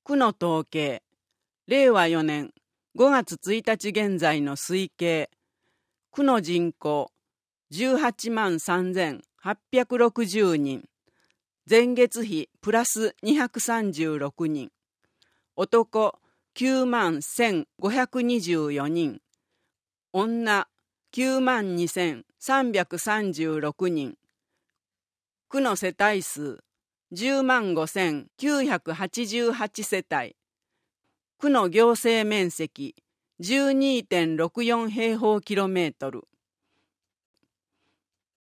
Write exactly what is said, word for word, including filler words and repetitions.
区の統計、れいわよねんごがつついたち現在の推計、区の人口じゅうはちまんさんぜんはっぴゃくろくじゅうにん、前月比プラスにひゃくさんじゅうろくにん、男きゅうまんせんごひゃくにじゅうよにん、女きゅうまんにせんさんびゃくさんじゅうろくにん、区の世帯数じゅうまんごせんきゅうひゃくはちじゅうはち世帯、区の行政面積 じゅうにてんろくよん 平方キロメートル、